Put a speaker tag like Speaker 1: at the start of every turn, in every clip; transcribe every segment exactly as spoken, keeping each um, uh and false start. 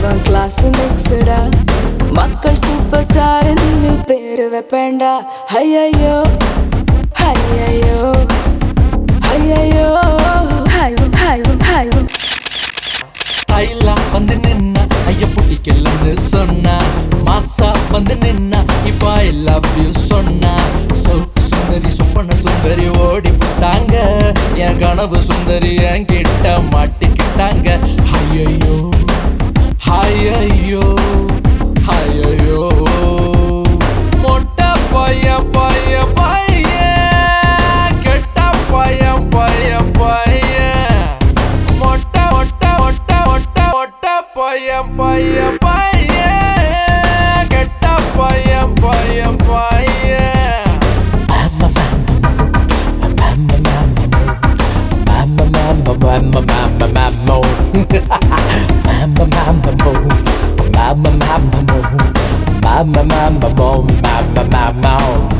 Speaker 1: இவன் கிளாஸ் மிக்ஸ்டா மக்கள் super star என்று பேரு வைப்பேண்டா ஐயையோ ஐயையோ ஐயையோ ஹைவோ ஹைவோ ஹைவோ
Speaker 2: ஸ்டைலா வந்து நின்னா ஐயா புட்டிக்கலன்னு சொன்னா மாசா வந்து நின்னா இப்ப ஐ லவ் யூ சொன்னா சவுக்கு சுந்தரி சொப்பன சுந்தரி ஓடி போட்டாங்க என் கனவு சுந்தரி என் கிட்ட மாட்டிக்கிட்டாங்க ஐயையோ ஐயையோ ஐயையோ மொட்டை பையன் பையன் பையன் கெட்ட பையன் பையன் பையன் மொட்டை மொட்டை மொட்டை மொட்டை மொட்டை பையன் பையன் பையன் கெட்ட பையன் பையன் பையன் Mama, mama, mama, mama, mama, mama, mama, mama, mama, mama, mama.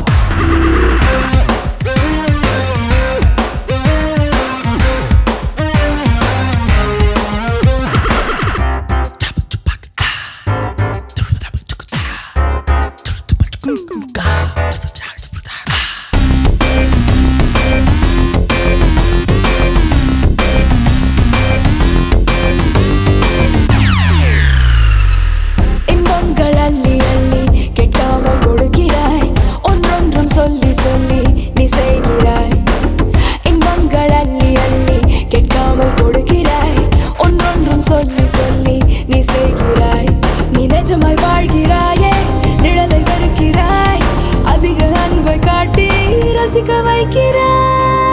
Speaker 1: சொல்லி சொல்லி நீ செய்கிறாய் இன்பங்கள் அள்ளி அள்ளி கேட்காமல் கொடுக்கிறாய் ஒன்றொன்றும் சொல்லி சொல்லி நீ செய்கிறாய் நீ நிஜமாய் வாழ்கிறாயே நிழலை வெறுக்கிறாய் அதிக அன்பை காட்டி ரசிக்க வைக்கிறாய்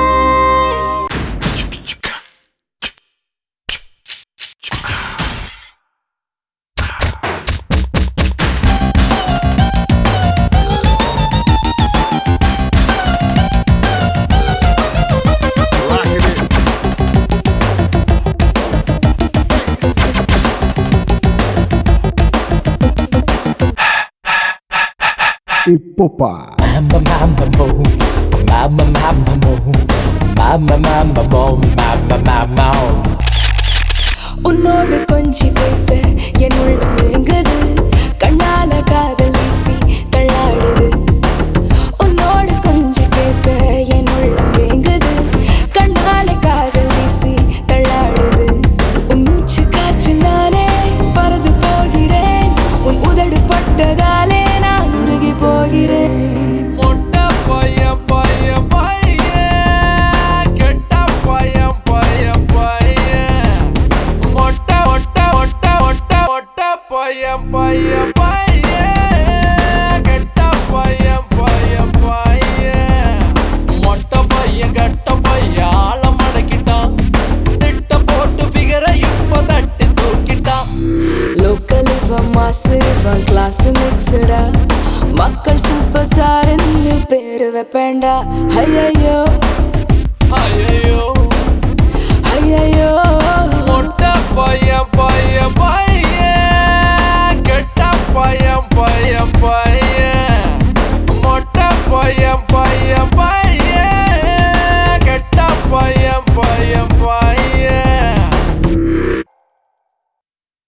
Speaker 3: Ipopa
Speaker 2: Mama mama mo Mama mama mo Mama mama mo Mama mama
Speaker 1: உன்னோடு கொஞ்சி பேச என் உள்ளம் ஏங்குது கண்ணால காதல் வீசி தள்ளாடுது உன்னோடு கொஞ்சி பேச என் உள்ளம் ஏங்குது கண்ணால காதல் வீசி தள்ளாடுது உன் மூச்சு காற்றில் நானே பறந்து போகிறேன் உன் உதடு பட்டதாலே நான் உருகி போகிறேன்
Speaker 2: மொட்டை பையன் பையன் பையன் கெட்ட பையன் பையன் பையன் மொட்டை மொட்டை மொட்டை மொட்டை மொட்டை பையன் பையன் பையன் கெட்ட பையன் பையன் பையன் மொட்டை பையன் கெட்ட பையன் ஆள மடக்கிட்டான் திட்டம் போட்டு ஃபிகரை இப்ப தட்டி தூக்கிட்டான்
Speaker 1: லோக்கல் இவன் மாசு இவன் கிளாஸ் மிக்ஸ்டா மக்கள் சூப்பர் ஸ்டார் என்று பேரு வைப்பேண்டா ஐயையோ
Speaker 2: ஐயையோ
Speaker 1: ஐயையோ